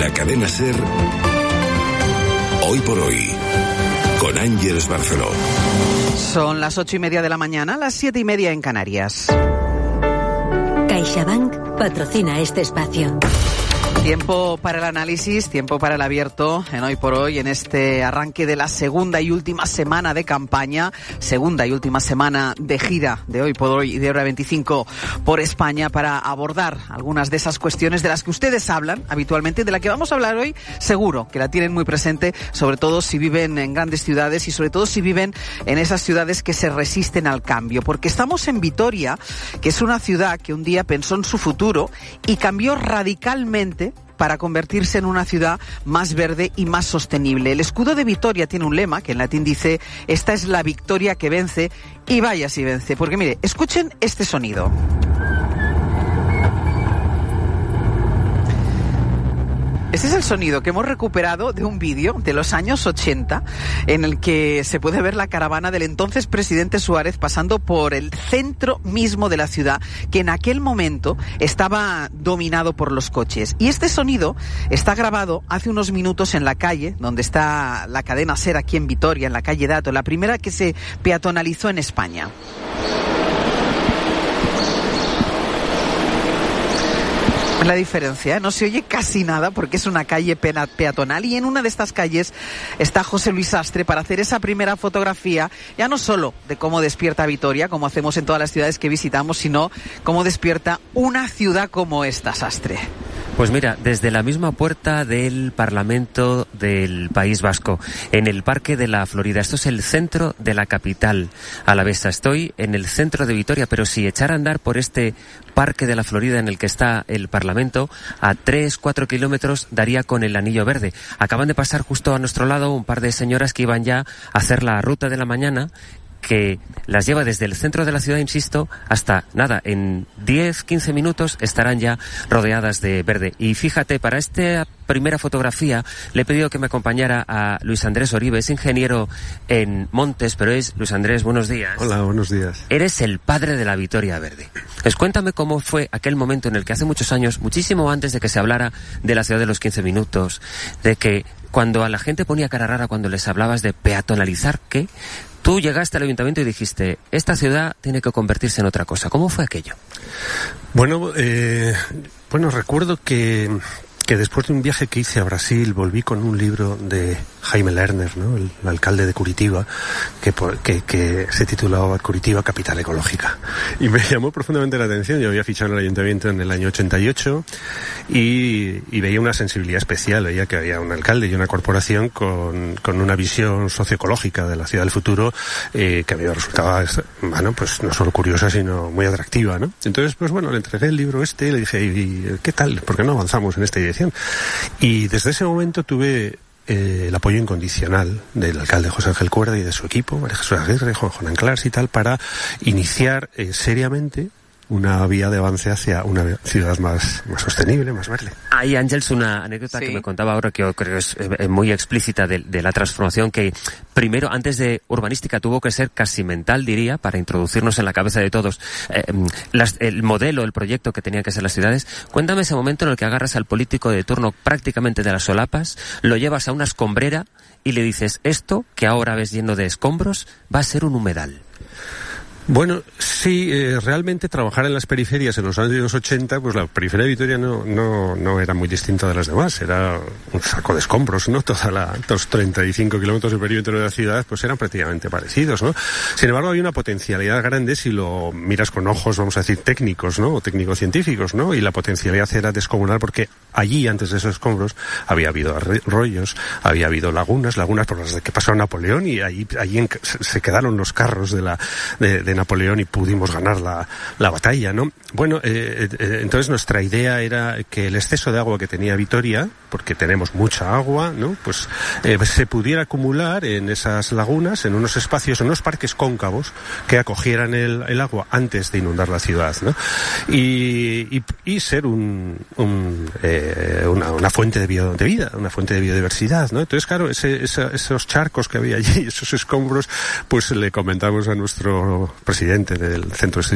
la cadena SER, Hoy por Hoy, con Ángeles Barceló. Son las 8:30 de la mañana, las 7:30 en Canarias. CaixaBank patrocina este espacio. Tiempo para el análisis, tiempo para el abierto en Hoy por Hoy, en este arranque de la segunda y última semana de campaña, segunda y última semana de gira de Hoy por Hoy y de Hora 25 por España, para abordar algunas de esas cuestiones de las que ustedes hablan habitualmente, de la que vamos a hablar hoy. Seguro que la tienen muy presente, sobre todo si viven en grandes ciudades y sobre todo si viven en esas ciudades que se resisten al cambio, porque estamos en Vitoria, que es una ciudad que un día pensó en su futuro y cambió radicalmente para convertirse en una ciudad más verde y más sostenible. El escudo de Vitoria tiene un lema que en latín dice: esta es la victoria que vence, y vaya si vence, porque mire, escuchen este sonido. Este es el sonido que hemos recuperado de un vídeo de los años 80 en el que se puede ver la caravana del entonces presidente Suárez pasando por el centro mismo de la ciudad, que en aquel momento estaba dominado por los coches. Y este sonido está grabado hace unos minutos en la calle donde está la cadena SER aquí en Vitoria, en la calle Dato, la primera que se peatonalizó en España. La diferencia, no se oye casi nada porque es una calle peatonal, y en una de estas calles está José Luis Sastre para hacer esa primera fotografía, ya no solo de cómo despierta Vitoria, como hacemos en todas las ciudades que visitamos, sino cómo despierta una ciudad como esta, Sastre. Pues mira, desde la misma puerta del Parlamento del País Vasco, en el Parque de la Florida. Esto es el centro de la capital alavesa. Estoy en el centro de Vitoria, pero si echara a andar por este Parque de la Florida en el que está el Parlamento, a 3-4 kilómetros daría con el Anillo Verde. Acaban de pasar justo a nuestro lado un par de señoras que iban ya a hacer la ruta de la mañana, que las lleva desde el centro de la ciudad, insisto, hasta nada, en 10-15 minutos estarán ya rodeadas de verde. Y fíjate, para esta primera fotografía le he pedido que me acompañara a Luis Andrés Oribe, es ingeniero en Montes, pero es... Luis Andrés, buenos días. Hola, buenos días. Eres el padre de la Vitoria Verde. Pues cuéntame cómo fue aquel momento en el que hace muchos años, muchísimo antes de que se hablara de la ciudad de los 15 minutos, de que cuando a la gente ponía cara rara cuando les hablabas de peatonalizar, ¿qué? Tú llegaste al ayuntamiento y dijiste, esta ciudad tiene que convertirse en otra cosa. ¿Cómo fue aquello? Bueno, recuerdo que después de un viaje que hice a Brasil volví con un libro de Jaime Lerner, ¿no? El alcalde de Curitiba, que se titulaba Curitiba, capital ecológica. Y me llamó profundamente la atención. Yo había fichado en el ayuntamiento en el año 88 y veía una sensibilidad especial. Veía que había un alcalde y una corporación con una visión socioecológica de la ciudad del futuro, que a mí me resultaba, bueno, pues no solo curiosa, sino muy atractiva, ¿no? Entonces, pues bueno, le entregué el libro y le dije, ¿y qué tal? ¿Por qué no avanzamos en esta dirección? Y desde ese momento tuve el apoyo incondicional del alcalde José Ángel Cuerda y de su equipo, María Jesús Aguirre, Juan Anglars y tal, para iniciar seriamente una vía de avance hacia una ciudad más sostenible, más verde. Hay, Ángels, una anécdota que me contaba ahora que yo creo es muy explícita de la transformación que primero, antes de urbanística, tuvo que ser casi mental, diría, para introducirnos en la cabeza de todos el modelo, el proyecto que tenían que ser las ciudades. Cuéntame ese momento en el que agarras al político de turno prácticamente de las solapas, lo llevas a una escombrera y le dices, esto que ahora ves lleno de escombros va a ser un humedal. Bueno, sí, realmente trabajar en las periferias en los años 80, pues la periferia de Vitoria no era muy distinta de las demás, era un saco de escombros, ¿no? Los 35 kilómetros de perímetro de la ciudad, pues eran prácticamente parecidos, ¿no? Sin embargo, había una potencialidad grande si lo miras con ojos, vamos a decir, técnicos, ¿no? O técnico-científicos, ¿no? Y la potencialidad era descomunal porque allí, antes de esos escombros, había habido arroyos, había habido lagunas por las que pasó Napoleón, y allí se quedaron los carros de Napoleón y pudimos ganar la batalla, ¿no? Bueno, entonces nuestra idea era que el exceso de agua que tenía Vitoria, porque tenemos mucha agua, ¿no? Pues se pudiera acumular en esas lagunas, en unos espacios, en unos parques cóncavos que acogieran el agua antes de inundar la ciudad, ¿no? Y ser una fuente de vida, una fuente de biodiversidad, ¿no? Entonces, claro, esos charcos que había allí, esos escombros, pues le comentamos a nuestro presidente del Centro de